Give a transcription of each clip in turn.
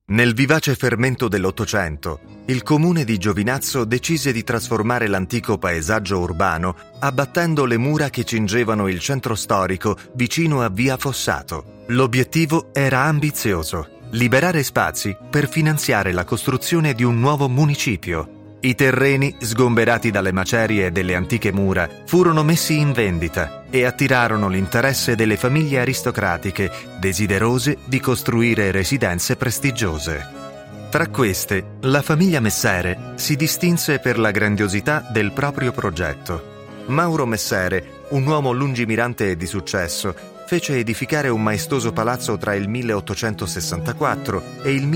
Nel vivace fermento dell'Ottocento, il comune di Giovinazzo decise di trasformare l'antico paesaggio urbano abbattendo le mura che cingevano il centro storico vicino a Via Fossato. L'obiettivo era ambizioso: liberare spazi per finanziare la costruzione di un nuovo municipio. I terreni, sgomberati dalle macerie delle antiche mura, furono messi in vendita e attirarono l'interesse delle famiglie aristocratiche, desiderose di costruire residenze prestigiose. Tra queste, la famiglia Messere si distinse per la grandiosità del proprio progetto. Mauro Messere, un uomo lungimirante e di successo, fece edificare un maestoso palazzo tra il 1864 e il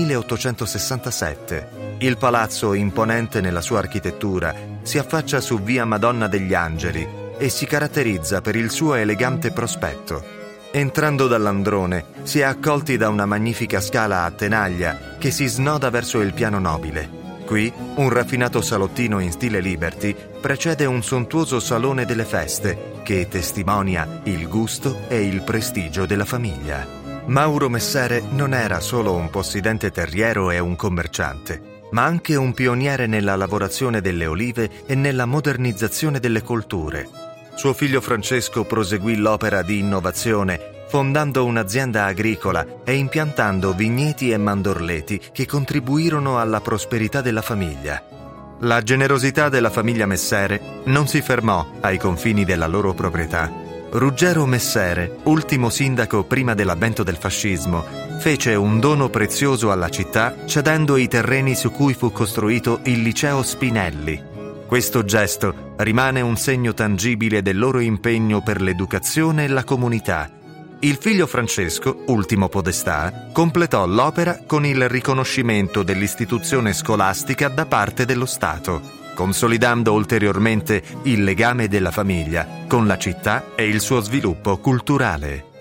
1867. Il palazzo, imponente nella sua architettura, si affaccia su via Madonna degli Angeli e si caratterizza per il suo elegante prospetto. Entrando dall'androne, si è accolti da una magnifica scala a tenaglia che si snoda verso il piano nobile. Qui, un raffinato salottino in stile Liberty precede un sontuoso salone delle feste che testimonia il gusto e il prestigio della famiglia. Mauro Messere non era solo un possidente terriero e un commerciante, ma anche un pioniere nella lavorazione delle olive e nella modernizzazione delle colture. Suo figlio Francesco proseguì l'opera di innovazione fondando un'azienda agricola e impiantando vigneti e mandorleti che contribuirono alla prosperità della famiglia. La generosità della famiglia Messere non si fermò ai confini della loro proprietà. Ruggero Messere, ultimo sindaco prima dell'avvento del fascismo, fece un dono prezioso alla città cedendo i terreni su cui fu costruito il liceo Spinelli. Questo gesto rimane un segno tangibile del loro impegno per l'educazione e la comunità. Il figlio Francesco, ultimo podestà, completò l'opera con il riconoscimento dell'istituzione scolastica da parte dello Stato, consolidando ulteriormente il legame della famiglia con la città e il suo sviluppo culturale.